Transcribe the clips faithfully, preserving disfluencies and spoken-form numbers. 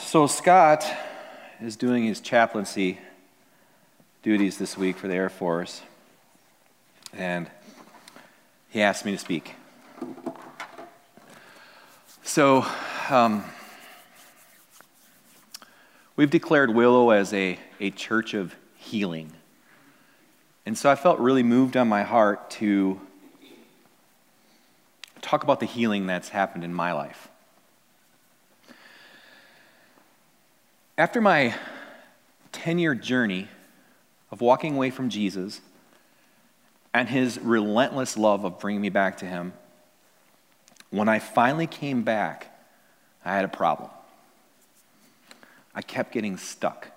So Scott is doing his chaplaincy duties this week for the Air Force, and he asked me to speak. So um, we've declared Willow as a, a church of healing. And so I felt really moved on my heart to talk about the healing that's happened in my life. After my ten-year journey of walking away from Jesus and his relentless love of bringing me back to him, when I finally came back, I had a problem. I kept getting stuck.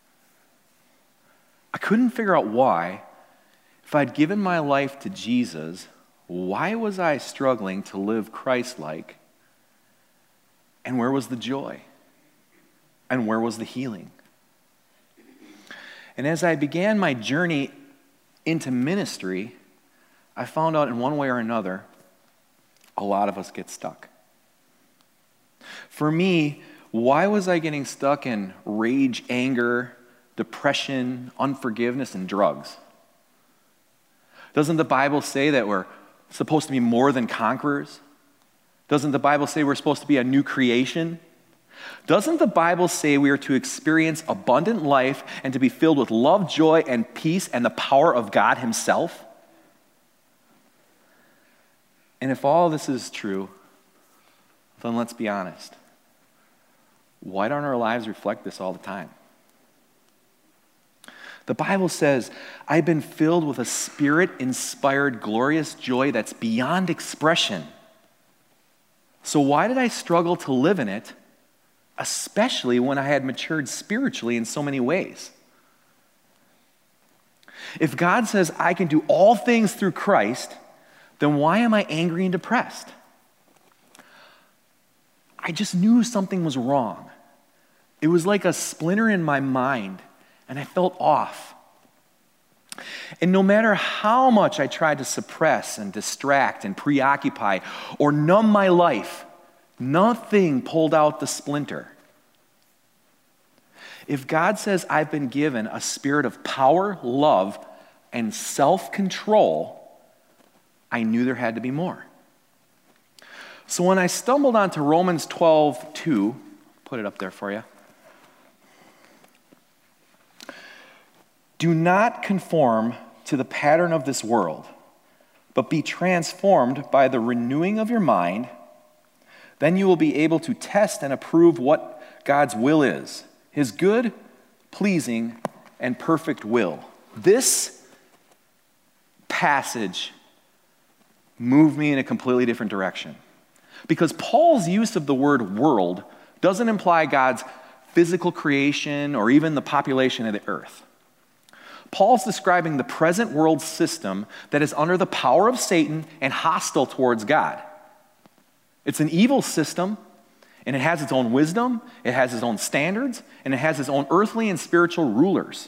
I couldn't figure out why. If I'd given my life to Jesus, why was I struggling to live Christ-like? And where was the joy? And where was the healing? And as I began my journey into ministry, I found out in one way or another, a lot of us get stuck. For me, why was I getting stuck in rage, anger, depression, unforgiveness, and drugs? Doesn't the Bible say that we're supposed to be more than conquerors? Doesn't the Bible say we're supposed to be a new creation? Doesn't the Bible say we are to experience abundant life and to be filled with love, joy, and peace and the power of God himself? And if all this is true, then let's be honest. Why don't our lives reflect this all the time? The Bible says, I've been filled with a Spirit-inspired, glorious joy that's beyond expression. So why did I struggle to live in it, especially when I had matured spiritually in so many ways? If God says I can do all things through Christ, then why am I angry and depressed? I just knew something was wrong. It was like a splinter in my mind, and I felt off. And no matter how much I tried to suppress and distract and preoccupy or numb my life, nothing pulled out the splinter. If God says I've been given a spirit of power, love, and self-control, I knew there had to be more. So when I stumbled onto Romans twelve two, put it up there for you. Do not conform to the pattern of this world, but be transformed by the renewing of your mind. Then you will be able to test and approve what God's will is, his good, pleasing, and perfect will. This passage moved me in a completely different direction. Because Paul's use of the word world doesn't imply God's physical creation or even the population of the earth. Paul's describing the present world system that is under the power of Satan and hostile towards God. It's an evil system, and it has its own wisdom, it has its own standards, and it has its own earthly and spiritual rulers.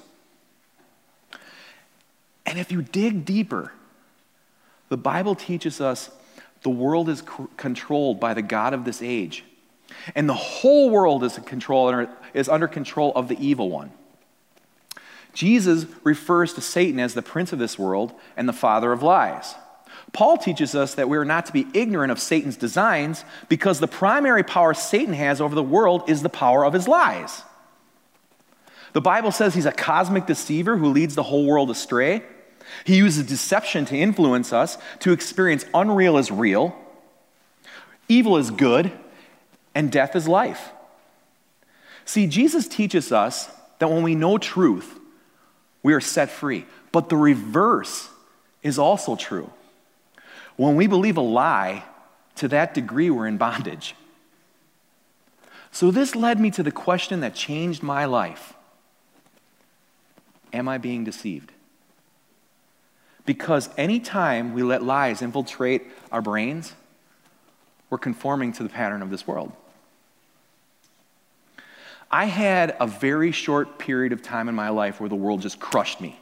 And if you dig deeper, the Bible teaches us the world is c- controlled by the God of this age. And the whole world is, control, is under control of the evil one. Jesus refers to Satan as the prince of this world and the father of lies. Paul teaches us that we are not to be ignorant of Satan's designs because the primary power Satan has over the world is the power of his lies. The Bible says he's a cosmic deceiver who leads the whole world astray. He uses deception to influence us to experience unreal as real, evil as good, and death as life. See, Jesus teaches us that when we know truth, we are set free. But the reverse is also true. When we believe a lie, to that degree we're in bondage. So this led me to the question that changed my life. Am I being deceived? Because anytime we let lies infiltrate our brains, we're conforming to the pattern of this world. I had a very short period of time in my life where the world just crushed me.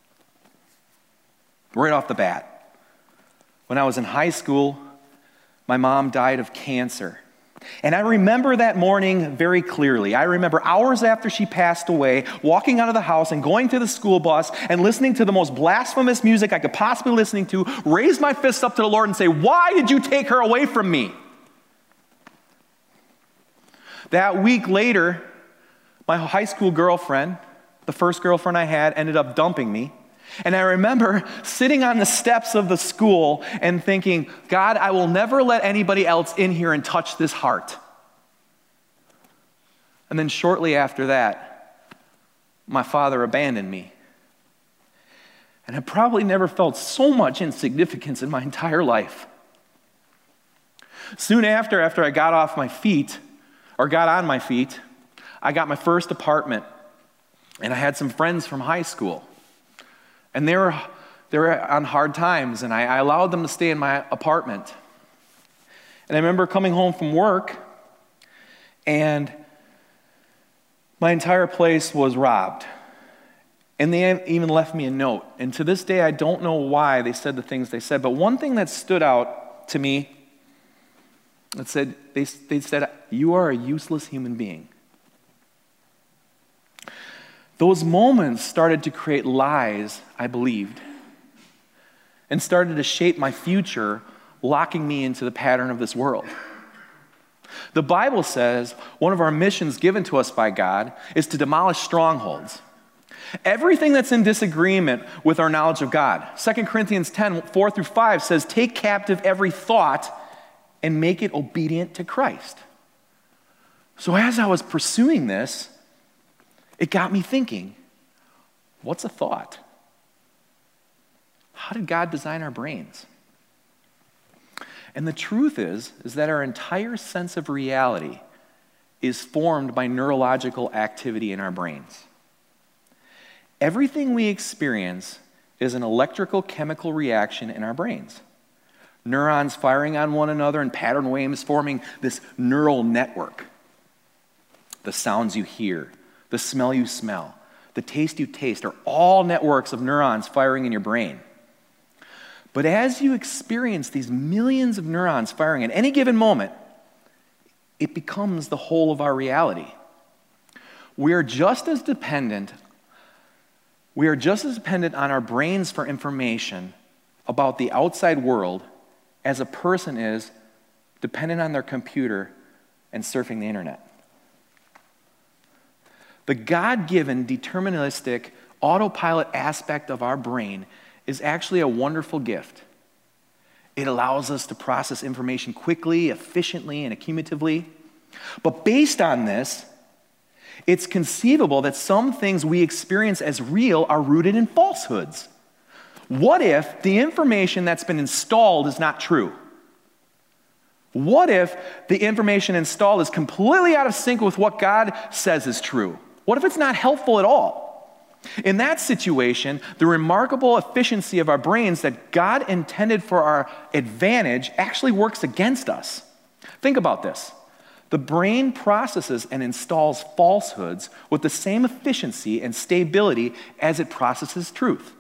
Right off the bat. When I was in high school, my mom died of cancer. And I remember that morning very clearly. I remember hours after she passed away, walking out of the house and going to the school bus and listening to the most blasphemous music I could possibly be listening to, raise my fist up to the Lord and say, "Why did you take her away from me?" That week later, my high school girlfriend, the first girlfriend I had, ended up dumping me. And I remember sitting on the steps of the school and thinking, "God, I will never let anybody else in here and touch this heart." And then shortly after that, my father abandoned me. And I probably never felt so much insignificance in my entire life. Soon after, after I got off my feet, or got on my feet, I got my first apartment. And I had some friends from high school. And they were, they were on hard times, and I, I allowed them to stay in my apartment. And I remember coming home from work, and my entire place was robbed. And they even left me a note. And to this day, I don't know why they said the things they said, but one thing that stood out to me, it said, they, they said, "You are a useless human being." Those moments started to create lies I believed and started to shape my future, locking me into the pattern of this world. The Bible says one of our missions given to us by God is to demolish strongholds. Everything that's in disagreement with our knowledge of God. Second Corinthians ten, four through five says, "Take captive every thought and make it obedient to Christ." So as I was pursuing this, it got me thinking, what's a thought? How did God design our brains? And the truth is, is that our entire sense of reality is formed by neurological activity in our brains. Everything we experience is an electrical chemical reaction in our brains. Neurons firing on one another and pattern waves forming this neural network. The sounds you hear, the smell you smell, the taste you taste are all networks of neurons firing in your brain. But as you experience these millions of neurons firing at any given moment, it becomes the whole of our reality. We are just as dependent, we are just as dependent on our brains for information about the outside world as a person is dependent on their computer and surfing the internet. The God-given, deterministic, autopilot aspect of our brain is actually a wonderful gift. It allows us to process information quickly, efficiently, and accumulatively. But based on this, it's conceivable that some things we experience as real are rooted in falsehoods. What if the information that's been installed is not true? What if the information installed is completely out of sync with what God says is true? What if it's not helpful at all? In that situation, the remarkable efficiency of our brains that God intended for our advantage actually works against us. Think about this. The brain processes and installs falsehoods with the same efficiency and stability as it processes truth.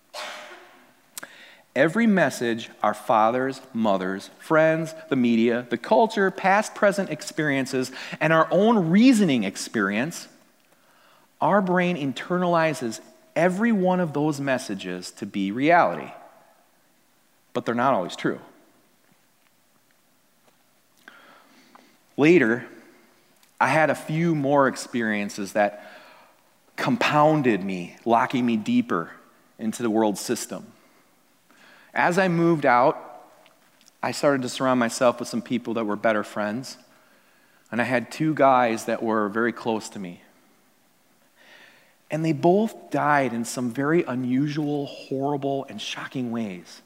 Every message our fathers, mothers, friends, the media, the culture, past, present experiences, and our own reasoning experience, our brain internalizes every one of those messages to be reality. But they're not always true. Later, I had a few more experiences that compounded me, locking me deeper into the world system. As I moved out, I started to surround myself with some people that were better friends. And I had two guys that were very close to me. And they both died in some very unusual, horrible, and shocking ways.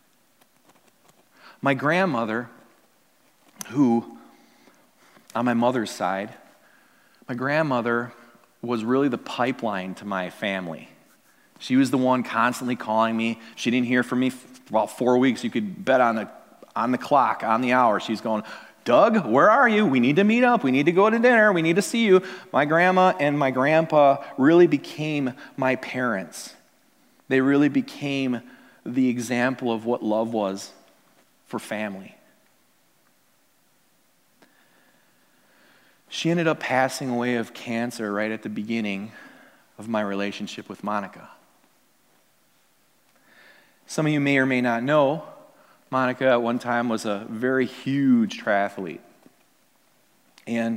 My grandmother, who, on my mother's side, my grandmother was really the pipeline to my family. She was the one constantly calling me. She didn't hear from me for about four weeks. You could bet on the, on the clock, on the hour. She's going, "Doug, where are you? We need to meet up. We need to go to dinner. We need to see you." My grandma and my grandpa really became my parents. They really became the example of what love was for family. she ended up passing away of cancer right at the beginning of my relationship with Monica. Some of you may or may not know, Monica at one time was a very huge triathlete. And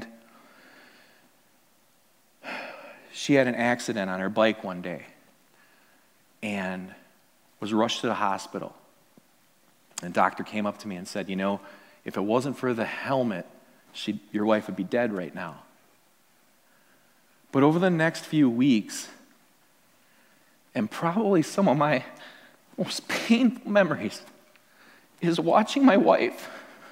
she had an accident on her bike one day and was rushed to the hospital. And the doctor came up to me and said, you know, if it wasn't for the helmet, she, your wife would be dead right now. But over the next few weeks, and probably some of my most painful memories, is watching my wife.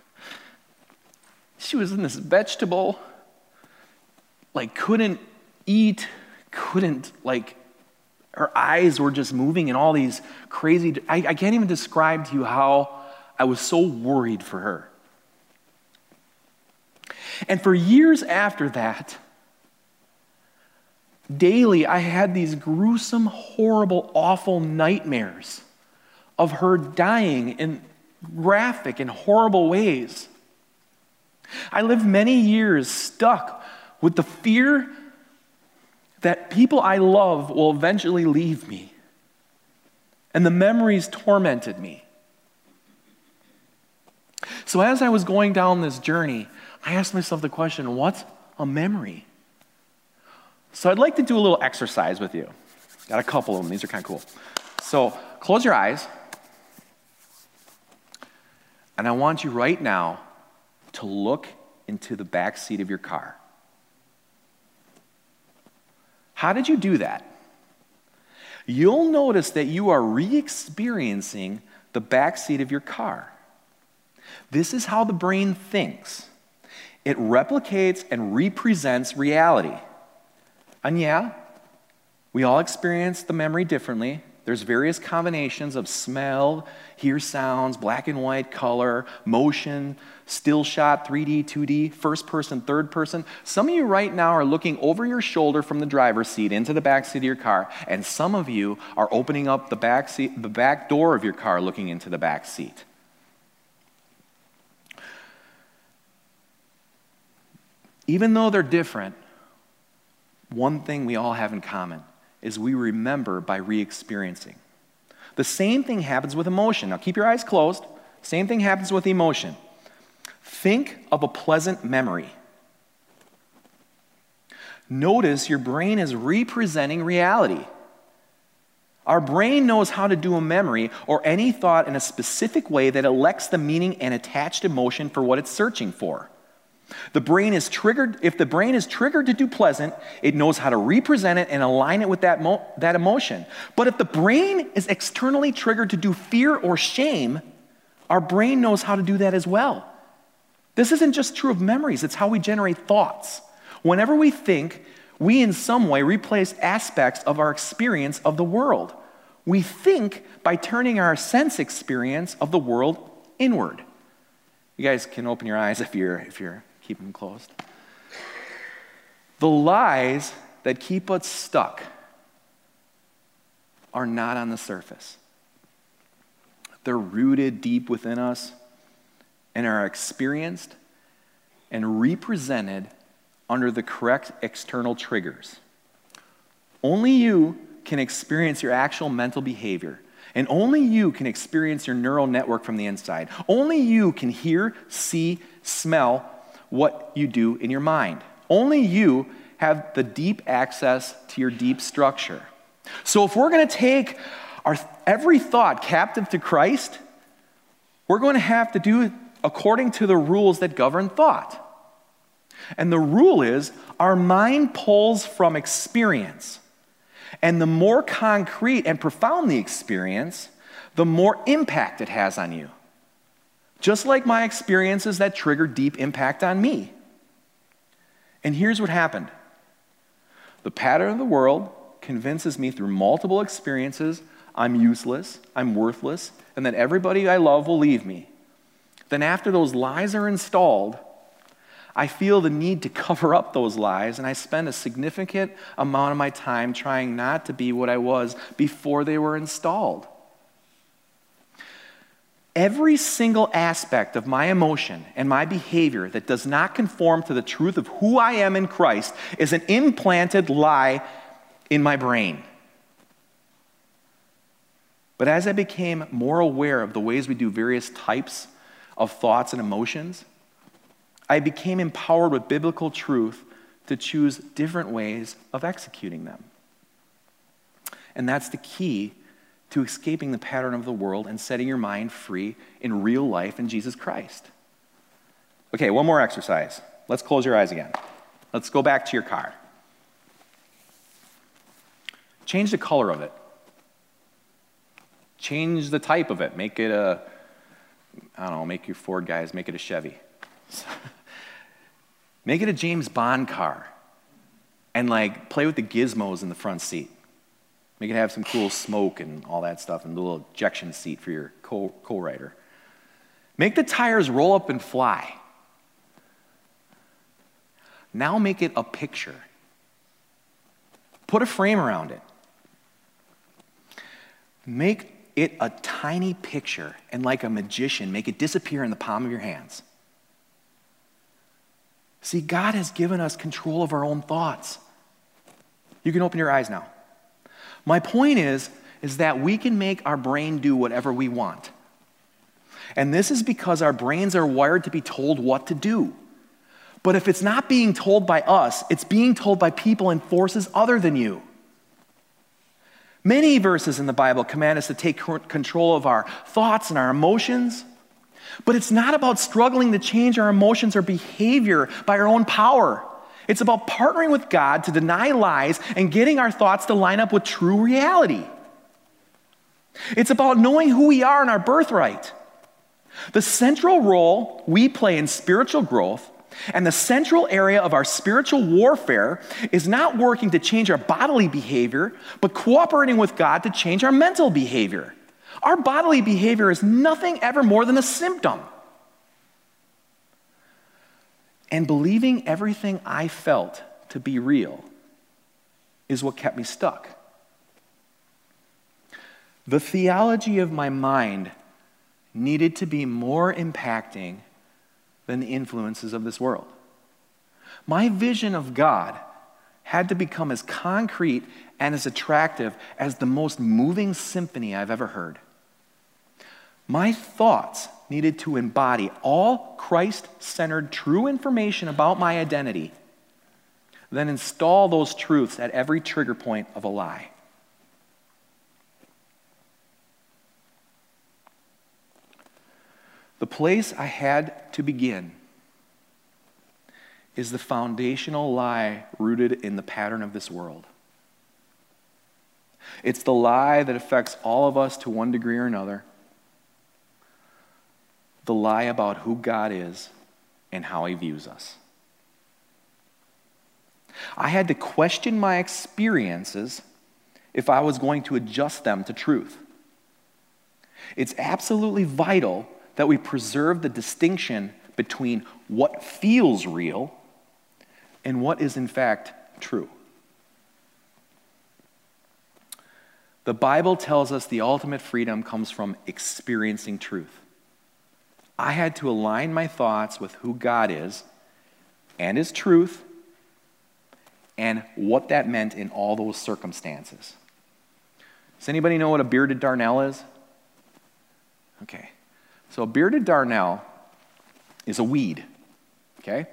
She was in this vegetable, like couldn't eat, couldn't, like, her eyes were just moving in all these crazy, I, I can't even describe to you how I was so worried for her. And for years after that, daily I had these gruesome, horrible, awful nightmares of her dying in graphic and horrible ways. I lived many years stuck with the fear that people I love will eventually leave me. And the memories tormented me. So as I was going down this journey, I asked myself the question, what's a memory? So I'd like to do a little exercise with you. Got a couple of them. These are kind of cool. So close your eyes. And I want you right now to look into the back seat of your car. How did you do that? You'll notice that you are re-experiencing the back seat of your car. This is how the brain thinks. It replicates and represents reality. And yeah, we all experience the memory differently. There's various combinations of smell, hear sounds, black and white, color, motion, still shot, three D, two D, first person, third person. Some of you right now are looking over your shoulder from the driver's seat into the back seat of your car, and some of you are opening up the back seat, the back door of your car, looking into the back seat. Even though they're different, one thing we all have in common is we remember by re-experiencing. The same thing happens with emotion. Now keep your eyes closed. Same thing happens with emotion. Think of a pleasant memory. Notice your brain is representing reality. Our brain knows how to do a memory or any thought in a specific way that elects the meaning and attached emotion for what it's searching for. The brain is triggered, if the brain is triggered to do pleasant, it knows how to represent it and align it with that, mo- that emotion. But if the brain is externally triggered to do fear or shame, our brain knows how to do that as well. This isn't just true of memories, it's how we generate thoughts. Whenever we think, we in some way replace aspects of our experience of the world. We think by turning our sense experience of the world inward. You guys can open your eyes if you're, if you're keeping them closed. The lies that keep us stuck are not on the surface. They're rooted deep within us and are experienced and represented under the correct external triggers. Only you can experience your actual mental behavior, and only you can experience your neural network from the inside. Only you can hear, see, smell what you do in your mind. Only you have the deep access to your deep structure. So if we're going to take our every thought captive to Christ, we're going to have to do it according to the rules that govern thought. And the rule is our mind pulls from experience. And the more concrete and profound the experience, the more impact it has on you. Just like my experiences that trigger deep impact on me. And here's what happened. The pattern of the world convinces me through multiple experiences I'm useless, I'm worthless, and that everybody I love will leave me. Then after those lies are installed, I feel the need to cover up those lies, and I spend a significant amount of my time trying not to be what I was before they were installed. Every single aspect of my emotion and my behavior that does not conform to the truth of who I am in Christ is an implanted lie in my brain. But as I became more aware of the ways we do various types of thoughts and emotions, I became empowered with biblical truth to choose different ways of executing them. And that's the key to escaping the pattern of the world and setting your mind free in real life in Jesus Christ. Okay, one more exercise. Let's close your eyes again. Let's go back to your car. Change the color of it. Change the type of it. Make it a, I don't know, make your Ford guys, make it a Chevy. Make it a James Bond car. And like, play with the gizmos in the front seat. Make it have some cool smoke and all that stuff, and a little ejection seat for your co- co-writer. Make the tires roll up and fly. Now make it a picture. Put a frame around it. Make it a tiny picture, and like a magician, make it disappear in the palm of your hands. See, God has given us control of our own thoughts. You can open your eyes now. My point is, is that we can make our brain do whatever we want. And this is because our brains are wired to be told what to do. But if it's not being told by us, it's being told by people and forces other than you. Many verses in the Bible command us to take control of our thoughts and our emotions. But it's not about struggling to change our emotions or behavior by our own power. It's about partnering with God to deny lies and getting our thoughts to line up with true reality. It's about knowing who we are and our birthright. The central role we play in spiritual growth and the central area of our spiritual warfare is not working to change our bodily behavior, but cooperating with God to change our mental behavior. Our bodily behavior is nothing ever more than a symptom. And believing everything I felt to be real is what kept me stuck. The theology of my mind needed to be more impacting than the influences of this world. My vision of God had to become as concrete and as attractive as the most moving symphony I've ever heard. My thoughts needed to embody all Christ-centered true information about my identity, then install those truths at every trigger point of a lie. The place I had to begin is the foundational lie rooted in the pattern of this world. It's the lie that affects all of us to one degree or another. The lie about who God is and how he views us. I had to question my experiences if I was going to adjust them to truth. It's absolutely vital that we preserve the distinction between what feels real and what is in fact true. The Bible tells us the ultimate freedom comes from experiencing truth. I had to align my thoughts with who God is and his truth and what that meant in all those circumstances. Does anybody know what a bearded darnel is? Okay. So a bearded darnel is a weed, okay?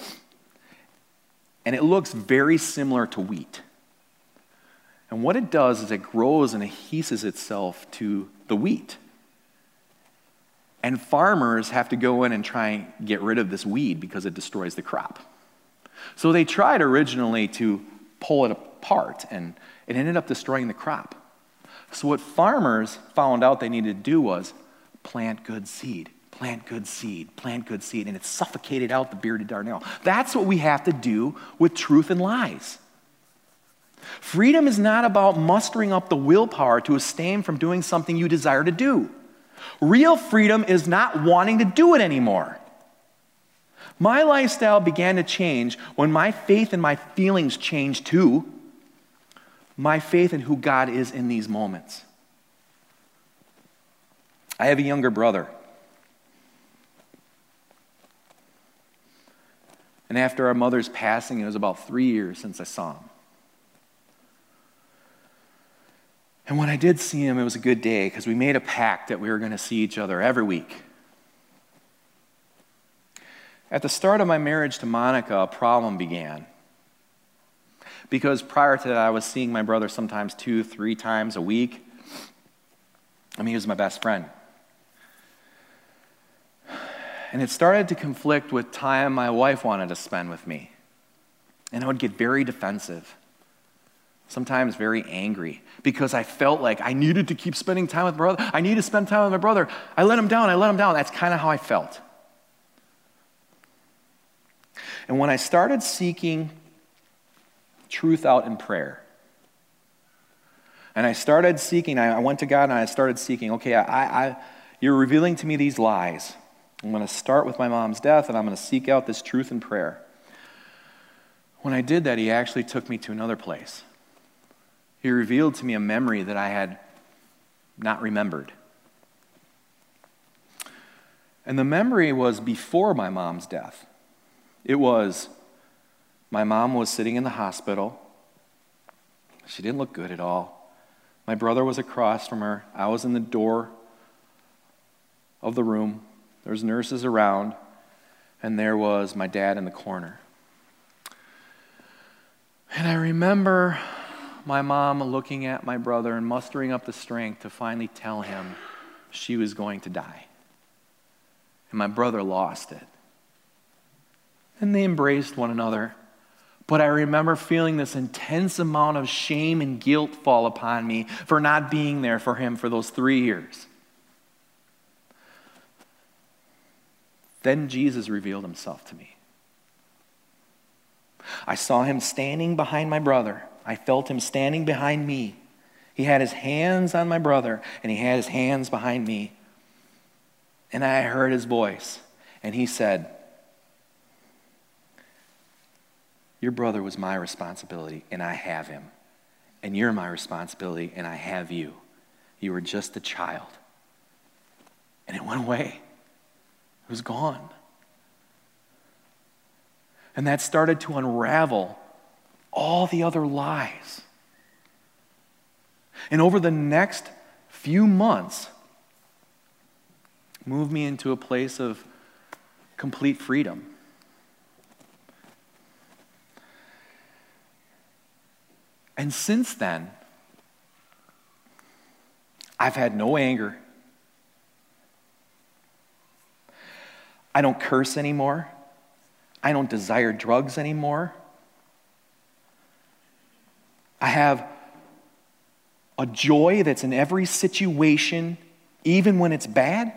And it looks very similar to wheat. And what it does is it grows and adheses itself to the wheat. And farmers have to go in and try and get rid of this weed because it destroys the crop. So they tried originally to pull it apart, and it ended up destroying the crop. So what farmers found out they needed to do was plant good seed, plant good seed, plant good seed, and it suffocated out the bearded darnel. That's what we have to do with truth and lies. Freedom is not about mustering up the willpower to abstain from doing something you desire to do. Real freedom is not wanting to do it anymore. My lifestyle began to change when my faith and my feelings changed too. My faith in who God is in these moments. I have a younger brother. And after our mother's passing, it was about three years since I saw him. And when I did see him, it was a good day because we made a pact that we were going to see each other every week. At the start of my marriage to Monica, a problem began. Because prior to that, I was seeing my brother sometimes two, three times a week. I mean, he was my best friend. And it started to conflict with time my wife wanted to spend with me. And I would get very defensive, sometimes very angry, because I felt like I needed to keep spending time with my brother. I need to spend time with my brother. I let him down, I let him down. That's kind of how I felt. And when I started seeking truth out in prayer, and I started seeking, I went to God and I started seeking, okay, I, I, you're revealing to me these lies. I'm going to start with my mom's death, and I'm going to seek out this truth in prayer. When I did that, he actually took me to another place. He revealed to me a memory that I had not remembered. And the memory was before my mom's death. It was, my mom was sitting in the hospital. She didn't look good at all. My brother was across from her. I was in the door of the room. There was nurses around, and there was my dad in the corner. And I remember my mom looking at my brother and mustering up the strength to finally tell him she was going to die. And my brother lost it. And they embraced one another. But I remember feeling this intense amount of shame and guilt fall upon me for not being there for him for those three years. Then Jesus revealed himself to me. I saw him standing behind my brother. I felt him standing behind me. He had his hands on my brother, and he had his hands behind me. And I heard his voice, and he said, your brother was my responsibility, and I have him. And you're my responsibility, and I have you. You were just a child. And it went away. It was gone. And that started to unravel all the other lies. And over the next few months, moved me into a place of complete freedom. And since then, I've had no anger. I don't curse anymore. I don't desire drugs anymore. I have a joy that's in every situation, even when it's bad.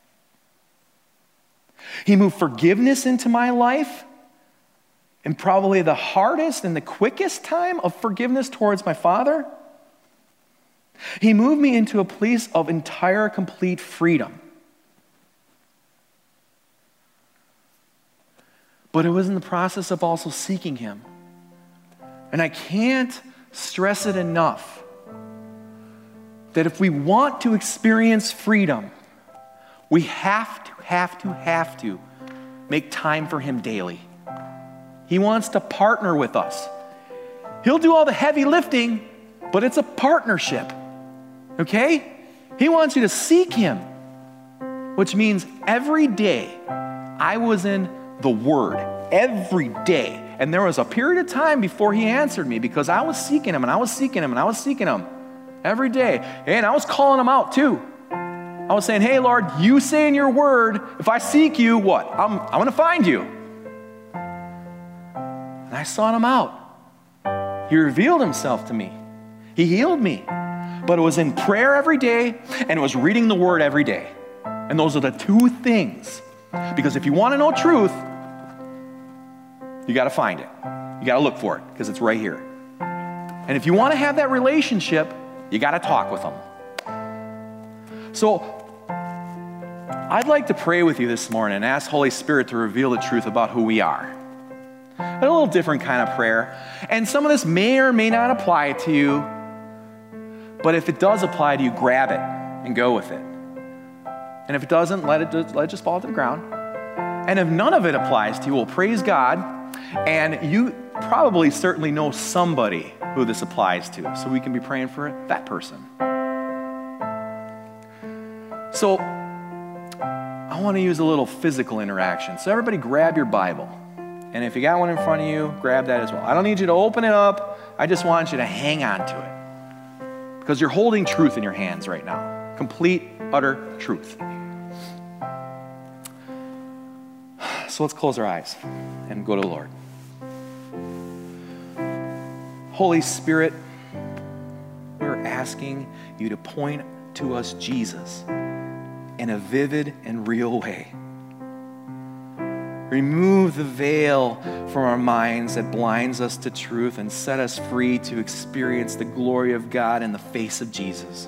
He moved forgiveness into my life, and probably the hardest and the quickest time of forgiveness towards my father. He moved me into a place of entire, complete freedom. But it was in the process of also seeking him. And I can't stress it enough that if we want to experience freedom, we have to, have to, have to make time for him daily. He wants to partner with us. He'll do all the heavy lifting, but it's a partnership. Okay? He wants you to seek him, which means every day I was in the Word every day. And there was a period of time before he answered me because I was seeking him and I was seeking him and I was seeking him every day. And I was calling him out too. I was saying, hey, Lord, you say in your word, if I seek you, what? I'm, I'm going to find you. And I sought him out. He revealed himself to me. He healed me. But it was in prayer every day and it was reading the word every day. And those are the two things. Because if you want to know truth, you got to find it. You got to look for it because it's right here. And if you want to have that relationship, you got to talk with them. So I'd like to pray with you this morning and ask Holy Spirit to reveal the truth about who we are. A little different kind of prayer. And some of this may or may not apply to you, but if it does apply to you, grab it and go with it. And if it doesn't, let it, just, let it just fall to the ground. And if none of it applies to you, well, praise God. And you probably certainly know somebody who this applies to, so we can be praying for that person. So I want to use a little physical interaction. So everybody grab your Bible. And if you got one in front of you, grab that as well. I don't need you to open it up. I just want you to hang on to it. Because you're holding truth in your hands right now. Complete, utter truth. So let's close our eyes and go to the Lord. Holy Spirit, we're asking you to point to us Jesus in a vivid and real way. Remove the veil from our minds that blinds us to truth and set us free to experience the glory of God in the face of Jesus.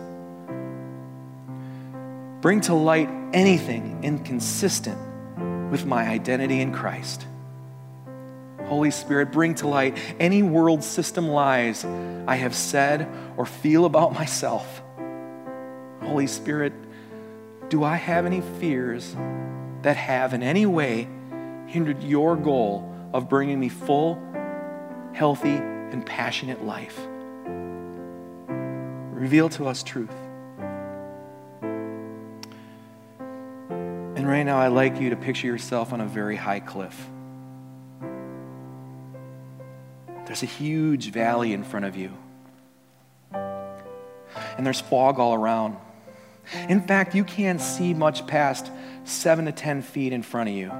Bring to light anything inconsistent with my identity in Christ. Holy Spirit, bring to light any world system lies I have said or feel about myself. Holy Spirit, do I have any fears that have in any way hindered your goal of bringing me full, healthy, and passionate life? Reveal to us truth. And right now, I'd like you to picture yourself on a very high cliff. There's a huge valley in front of you. And there's fog all around. In fact, you can't see much past seven to ten feet in front of you.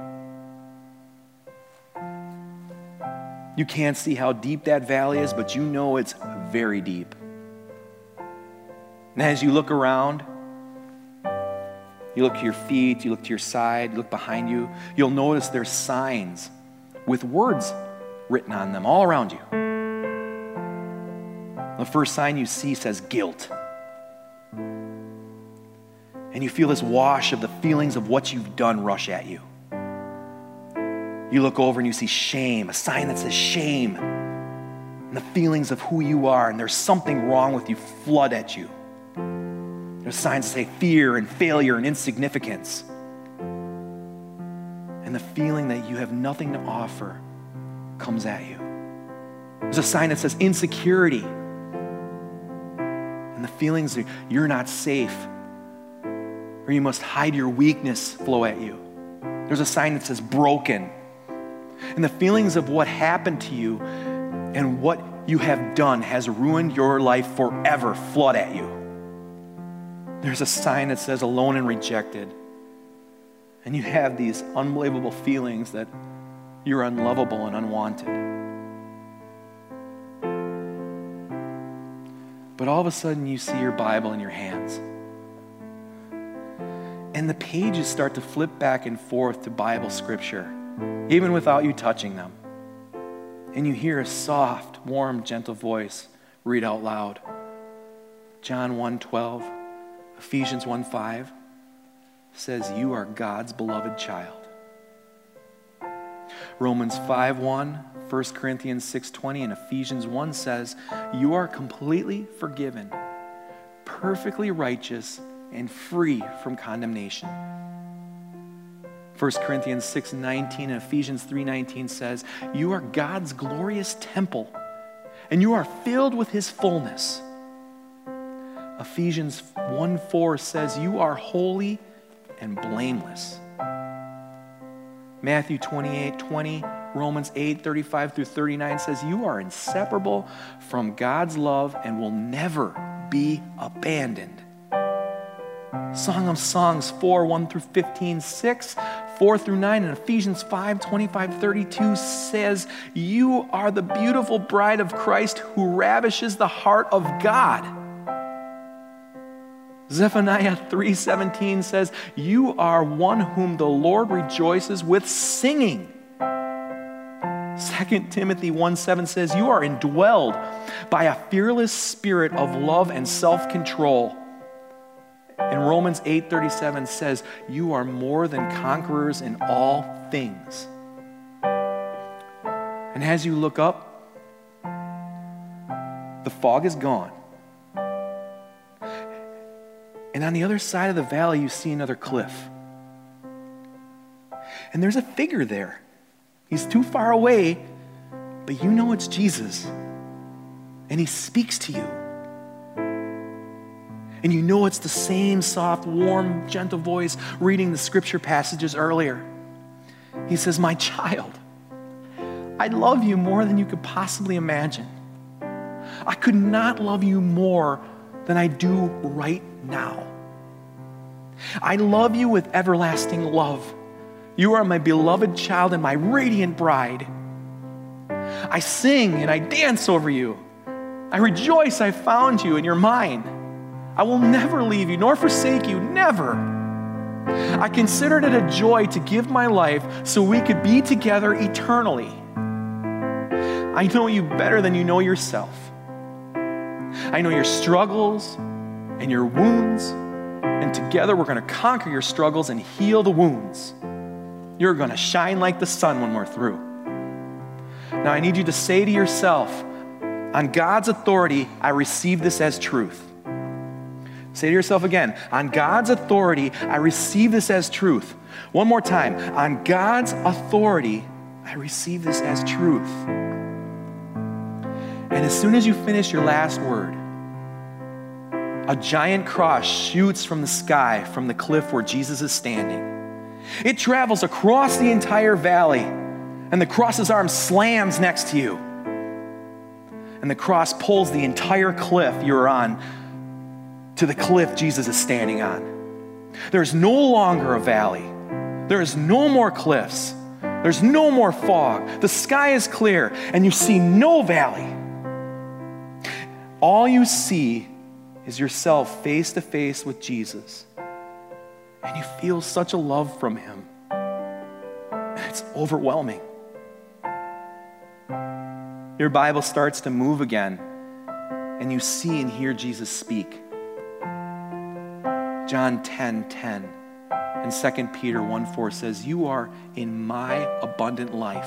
You can't see how deep that valley is, but you know it's very deep. And as you look around, you look to your feet, you look to your side, you look behind you, you'll notice there's signs with words written on them all around you. The first sign you see says guilt. And you feel this wash of the feelings of what you've done rush at you. You look over and you see shame, a sign that says shame. And the feelings of who you are, and there's something wrong with you, flood at you. There's signs that say fear and failure and insignificance. And the feeling that you have nothing to offer comes at you. There's a sign that says insecurity. And the feelings that you're not safe, or you must hide your weakness, flow at you. There's a sign that says broken. And the feelings of what happened to you and what you have done has ruined your life forever flood at you. There's a sign that says alone and rejected. And you have these unbelievable feelings that you're unlovable and unwanted. But all of a sudden you see your Bible in your hands. And the pages start to flip back and forth to Bible scripture, even without you touching them. And you hear a soft, warm, gentle voice read out loud. John one twelve, Ephesians one five says, you are God's beloved child. Romans five one, First Corinthians six twenty, and Ephesians one says, you are completely forgiven, perfectly righteous, and free from condemnation. First Corinthians six nineteen and Ephesians three nineteen says, you are God's glorious temple, and you are filled with his fullness. Ephesians one four says, you are holy and blameless. Matthew twenty-eight twenty, Romans eight thirty-five through thirty-nine says, you are inseparable from God's love and will never be abandoned. Song of Songs four one through fifteen, six, four through nine, and Ephesians five twenty-five thirty-two says, you are the beautiful bride of Christ who ravishes the heart of God. Zephaniah three seventeen says, you are one whom the Lord rejoices with singing. Second Timothy one seven says, you are indwelled by a fearless spirit of love and self-control. And Romans eight thirty-seven says, you are more than conquerors in all things. And as you look up, the fog is gone. And on the other side of the valley, you see another cliff. And there's a figure there. He's too far away, but you know it's Jesus. And he speaks to you. And you know it's the same soft, warm, gentle voice reading the scripture passages earlier. He says, my child, I love you more than you could possibly imagine. I could not love you more than I do right now. I love you with everlasting love. You are my beloved child and my radiant bride. I sing and I dance over you. I rejoice I found you and you're mine. I will never leave you nor forsake you, never. I considered it a joy to give my life so we could be together eternally. I know you better than you know yourself. I know your struggles and your wounds, and together we're going to conquer your struggles and heal the wounds. You're going to shine like the sun when we're through. Now I need you to say to yourself, on God's authority, I receive this as truth. Say to yourself again, on God's authority, I receive this as truth. One more time, on God's authority, I receive this as truth. And as soon as you finish your last word, a giant cross shoots from the sky, from the cliff where Jesus is standing. It travels across the entire valley, and the cross's arm slams next to you. And the cross pulls the entire cliff you're on to the cliff Jesus is standing on. There's no longer a valley. There is no more cliffs. There's no more fog. The sky is clear, and you see no valley. All you see is yourself face to face with Jesus. And you feel such a love from him. And it's overwhelming. Your Bible starts to move again, and you see and hear Jesus speak. John ten ten and Second Peter one four says, you are in my abundant life,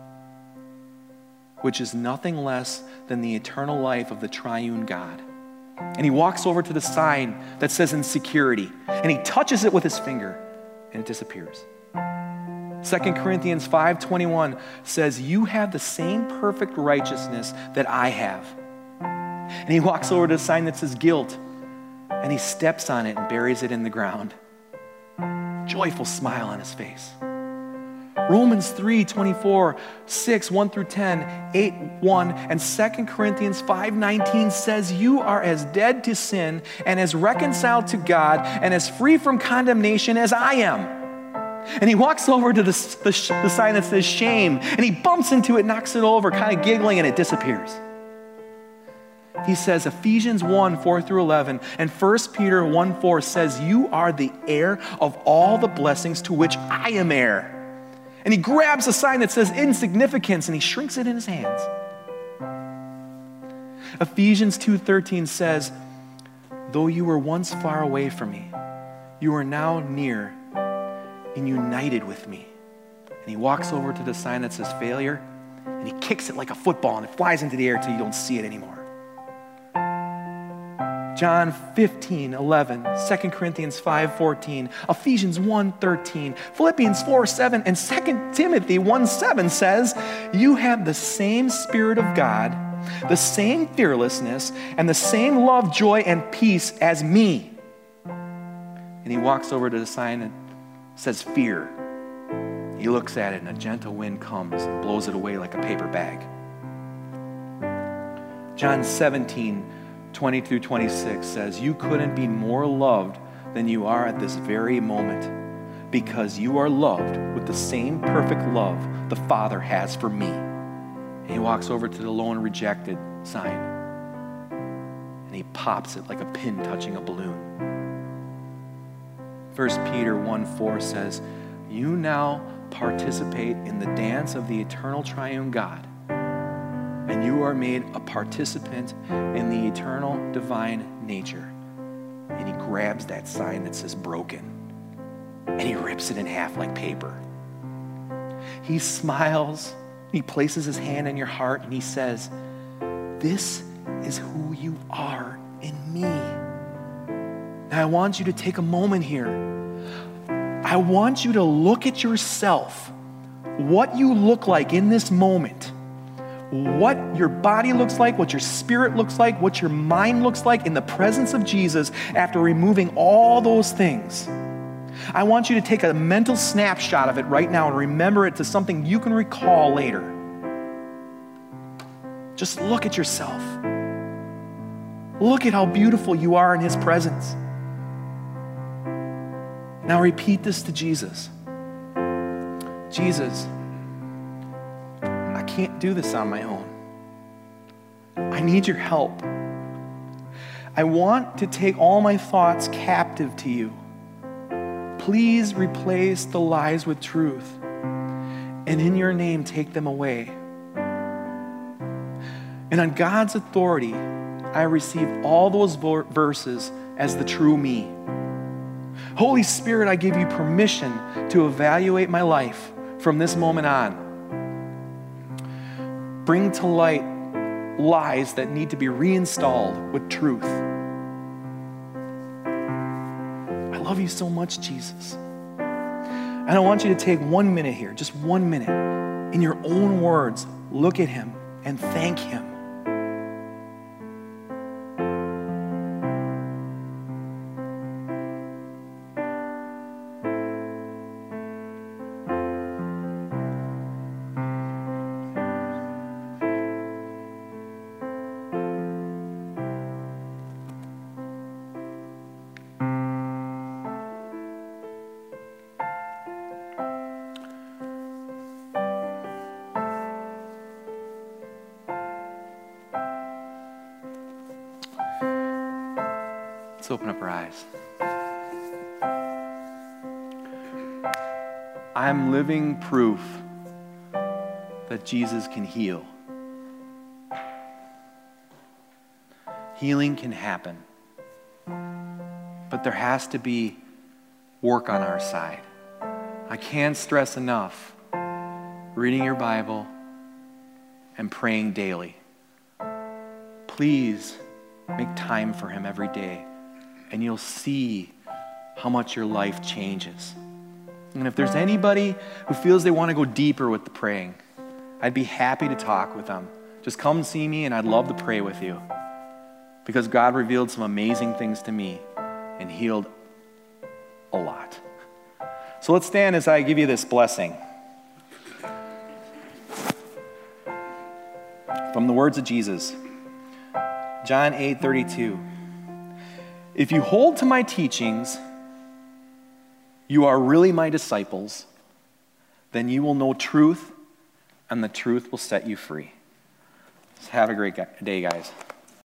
which is nothing less than the eternal life of the triune God. And he walks over to the sign that says insecurity, and he touches it with his finger, and it disappears. Second Corinthians five twenty-one says, you have the same perfect righteousness that I have. And he walks over to the sign that says guilt, and he steps on it and buries it in the ground. Joyful smile on his face. Romans three twenty-four, six, one through ten, eight, one, and Second Corinthians five nineteen says, you are as dead to sin and as reconciled to God and as free from condemnation as I am. And he walks over to the, the, the sign that says shame, and he bumps into it, knocks it over, kind of giggling, and it disappears. He says Ephesians one, four through eleven, and First Peter one, four says, you are the heir of all the blessings to which I am heir. And he grabs a sign that says insignificance, and he shrinks it in his hands. Ephesians two thirteen says, though you were once far away from me, you are now near and united with me. And he walks over to the sign that says failure, and he kicks it like a football, and it flies into the air until you don't see it anymore. John fifteen eleven, Second Corinthians five fourteen, Ephesians one thirteen, Philippians four seven, and Second Timothy one seven says, you have the same Spirit of God, the same fearlessness, and the same love, joy, and peace as me. And he walks over to the sign that says fear. He looks at it, and a gentle wind comes and blows it away like a paper bag. John seventeen, twenty through twenty-six says, you couldn't be more loved than you are at this very moment, because you are loved with the same perfect love the Father has for me. And he walks over to the lone rejected sign, and he pops it like a pin touching a balloon. First Peter one four says, you now participate in the dance of the eternal triune God, and you are made a participant in the eternal divine nature. And he grabs that sign that says broken, and he rips it in half like paper. He smiles, he places his hand on your heart, and he says, this is who you are in me. Now I want you to take a moment here. I want you to look at yourself, what you look like in this moment, what your body looks like, what your spirit looks like, what your mind looks like in the presence of Jesus after removing all those things. I want you to take a mental snapshot of it right now and remember it to something you can recall later. Just look at yourself. Look at how beautiful you are in His presence. Now repeat this to Jesus. Jesus, I can't do this on my own. I need your help. I want to take all my thoughts captive to you. Please replace the lies with truth, and in your name take them away. And on God's authority, I receive all those verses as the true me. Holy Spirit, I give you permission to evaluate my life from this moment on. Bring to light lies that need to be reinstalled with truth. I love you so much, Jesus. And I want you to take one minute here, just one minute, in your own words, look at Him and thank Him. Let's open up our eyes. I'm living proof that Jesus can heal. Healing can happen. But there has to be work on our side. I can't stress enough reading your Bible and praying daily. Please make time for Him every day, and you'll see how much your life changes. And if there's anybody who feels they want to go deeper with the praying, I'd be happy to talk with them. Just come see me, and I'd love to pray with you. Because God revealed some amazing things to me and healed a lot. So let's stand as I give you this blessing. From the words of Jesus, John eight thirty-two. If you hold to my teachings, you are really my disciples, then you will know truth, and the truth will set you free. Have a great day, guys.